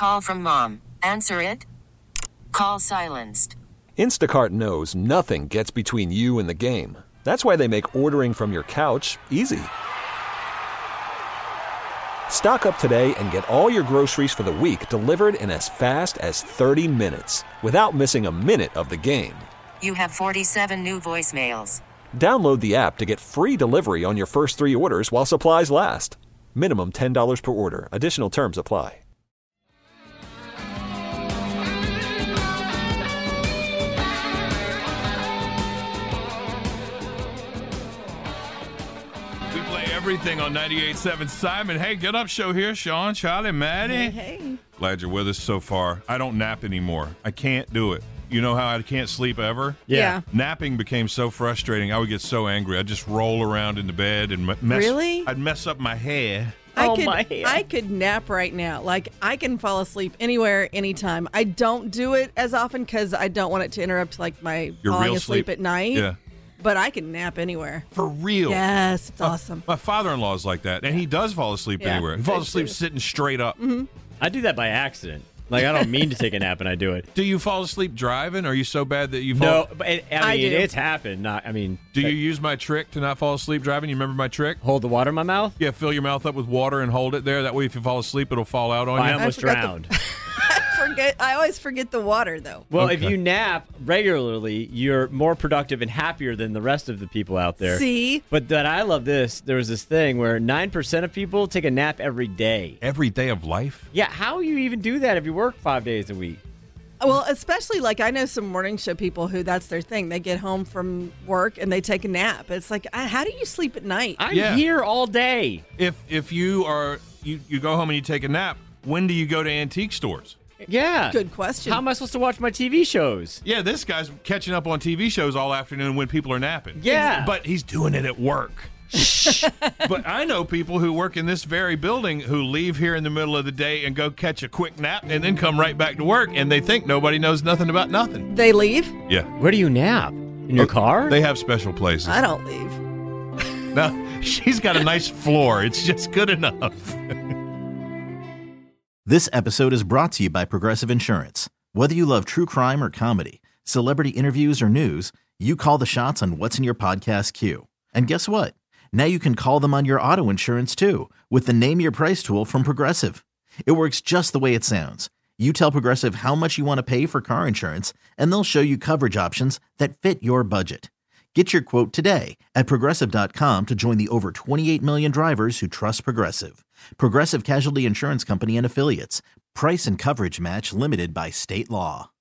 call from mom. Answer it. Call silenced. Instacart knows nothing gets between you and the game. That's why they make ordering from your couch easy. Stock up today and get all your groceries for the week delivered in as fast as 30 minutes without missing a minute of the game. You have 47 new voicemails. Download the app to get free delivery on your first 3 orders while supplies last. Minimum $10 per order. Additional terms apply. Everything on 98.7 Simon. Hey, Get Up Show here. Sean, Charlie, Maddie. Hey. Glad you're with us so far. I don't nap anymore. I can't do it. You know how I can't sleep ever? Yeah. Napping became so frustrating. I would get so angry. I'd just roll around in the bed and mess. Really? I'd mess up my hair. I could nap right now. Like, I can fall asleep anywhere, anytime. I don't do it as often because I don't want it to interrupt, like, my Your falling real asleep sleep. at night. Yeah. But I can nap anywhere. For real? Yes, it's awesome. My father-in-law is like that, and he does fall asleep anywhere. He falls asleep sitting straight up. Mm-hmm. I do that by accident. Like, I don't mean to take a nap, and I do it. Do you fall asleep driving? Are you so bad that you fall? No, but I mean, it's happened. Do you use my trick to not fall asleep driving? You remember my trick? Hold the water in my mouth? Yeah, fill your mouth up with water and hold it there. That way, if you fall asleep, it'll fall out on you. I almost drowned. I always forget the water, though. Well, if you nap regularly, you're more productive and happier than the rest of the people out there. See? But that I love this. There was this thing where 9% of people take a nap every day. Every day of life? Yeah, how do you even do that if you work 5 days a week? Well, especially, like, I know some morning show people who that's their thing. They get home from work and they take a nap. It's like, how do you sleep at night? I'm here all day. If you are you go home and you take a nap, when do you go to antique stores? Yeah. Good question. How am I supposed to watch my TV shows? Yeah, this guy's catching up on TV shows all afternoon when people are napping. Yeah. But he's doing it at work. But I know people who work in this very building who leave here in the middle of the day and go catch a quick nap and then come right back to work, and they think nobody knows nothing about nothing. They leave? Yeah. Where do you nap? In your car? They have special places. I don't leave. No, she's got a nice floor. It's just good enough. This episode is brought to you by Progressive Insurance. Whether you love true crime or comedy, celebrity interviews or news, you call the shots on what's in your podcast queue. And guess what? Now you can call them on your auto insurance too with the Name Your Price tool from Progressive. It works just the way it sounds. You tell Progressive how much you want to pay for car insurance, and they'll show you coverage options that fit your budget. Get your quote today at Progressive.com to join the over 28 million drivers who trust Progressive. Progressive Casualty Insurance Company and Affiliates. Price and coverage match limited by state law.